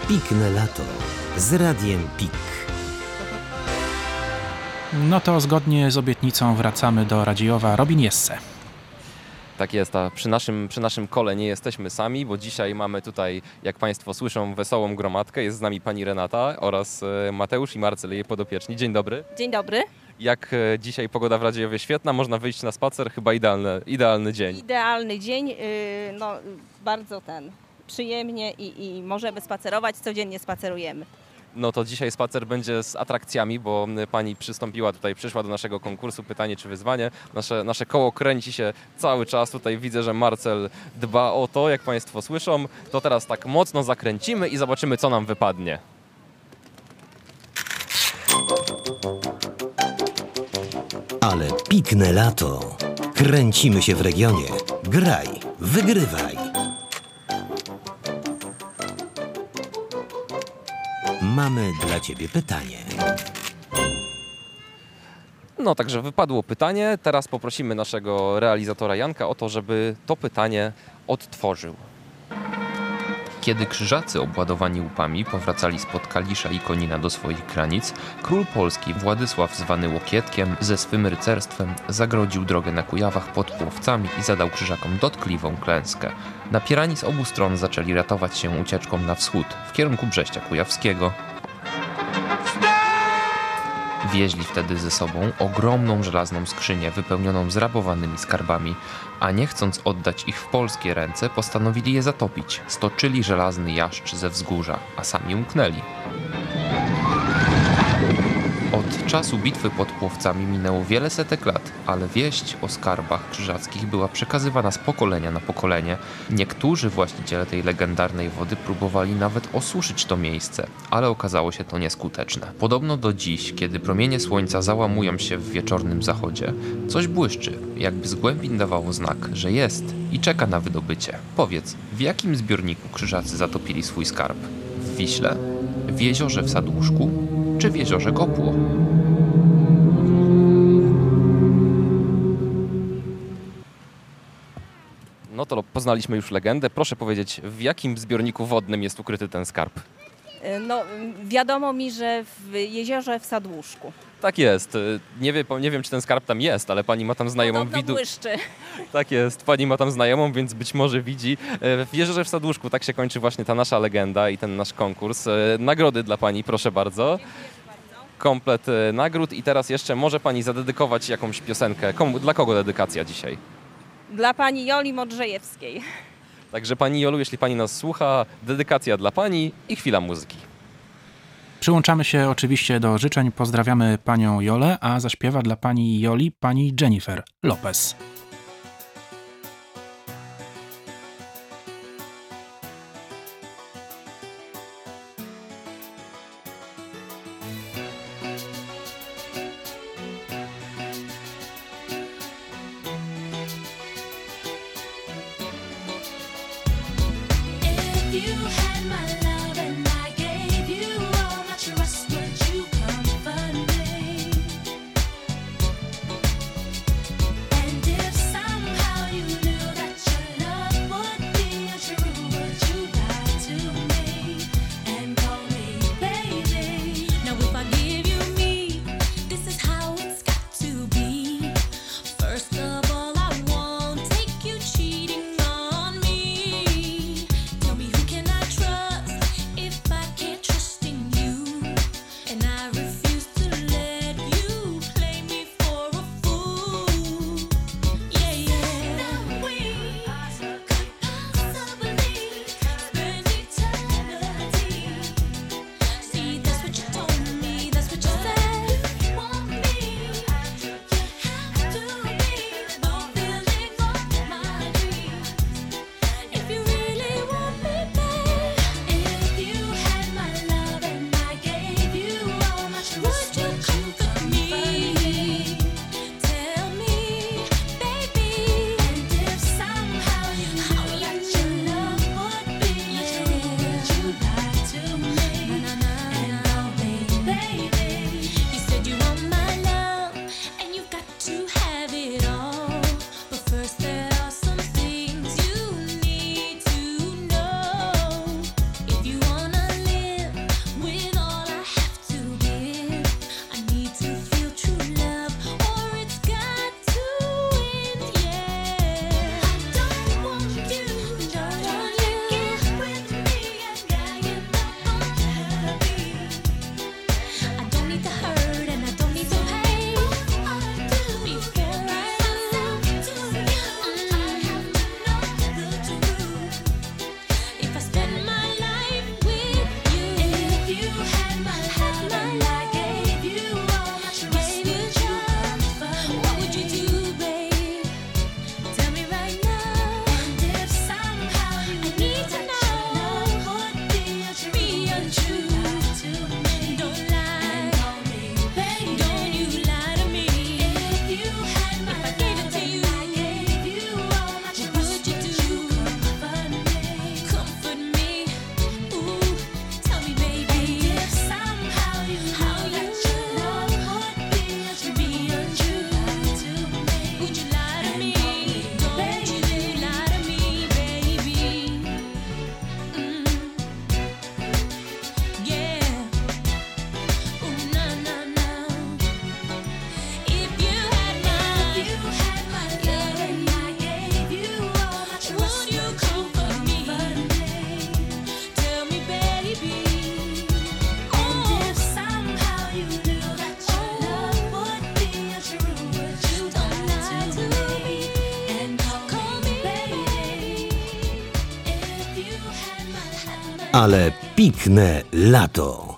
Pikne lato z Radiem Pik. No to zgodnie z obietnicą wracamy do Radziejowa. Robin Jesse. Tak jest, a przy naszym kole nie jesteśmy sami, bo dzisiaj mamy tutaj, jak Państwo słyszą, wesołą gromadkę. Jest z nami pani Renata oraz Mateusz i Marcel, jej podopieczni. Dzień dobry. Dzień dobry. Jak dzisiaj pogoda w Radziejowie świetna, można wyjść na spacer, chyba idealny dzień. Idealny dzień, bardzo przyjemnie i możemy spacerować, codziennie spacerujemy. No to dzisiaj spacer będzie z atrakcjami, bo pani przyszła do naszego konkursu Pytanie czy Wyzwanie. Nasze koło kręci się cały czas. Tutaj widzę, że Marcel dba o to, jak Państwo słyszą. To teraz tak mocno zakręcimy i zobaczymy, co nam wypadnie. Ale pikne lato. Kręcimy się w regionie. Graj, wygrywaj. Mamy dla Ciebie pytanie. No, także wypadło pytanie. Teraz poprosimy naszego realizatora Janka o to, żeby to pytanie odtworzył. Kiedy krzyżacy obładowani łupami powracali spod Kalisza i Konina do swoich granic, król Polski Władysław zwany Łokietkiem ze swym rycerstwem zagrodził drogę na Kujawach pod Płowcami i zadał krzyżakom dotkliwą klęskę. Napierani z obu stron zaczęli ratować się ucieczką na wschód, w kierunku Brześcia Kujawskiego. Wieźli wtedy ze sobą ogromną żelazną skrzynię wypełnioną zrabowanymi skarbami, a nie chcąc oddać ich w polskie ręce, postanowili je zatopić. Stoczyli żelazny jaszcz ze wzgórza, a sami umknęli. Od czasu bitwy pod Płowcami minęło wiele setek lat, ale wieść o skarbach krzyżackich była przekazywana z pokolenia na pokolenie. Niektórzy właściciele tej legendarnej wody próbowali nawet osuszyć to miejsce, ale okazało się to nieskuteczne. Podobno do dziś, kiedy promienie słońca załamują się w wieczornym zachodzie, coś błyszczy, jakby z głębin dawało znak, że jest i czeka na wydobycie. Powiedz, w jakim zbiorniku krzyżacy zatopili swój skarb? W Wiśle? W jeziorze w Sadłużku? Czy w jeziorze Kopło? No to poznaliśmy już legendę. Proszę powiedzieć, w jakim zbiorniku wodnym jest ukryty ten skarb? No, wiadomo mi, że w jeziorze w Sadłużku. Tak jest. Nie wiem, czy ten skarb tam jest, ale pani ma tam znajomą. Błyszczy. Tak jest. Pani ma tam znajomą, więc być może widzi. W jeziorze w Sadłużku tak się kończy właśnie ta nasza legenda i ten nasz konkurs. Nagrody dla pani, proszę bardzo. Komplet nagród i teraz jeszcze może pani zadedykować jakąś piosenkę. Dla kogo dedykacja dzisiaj? Dla pani Joli Modrzejewskiej. Także pani Jolu, jeśli pani nas słucha, dedykacja dla pani i chwila muzyki. Przyłączamy się oczywiście do życzeń. Pozdrawiamy panią Jolę, a zaśpiewa dla pani Joli pani Jennifer Lopez. Ale pikne lato.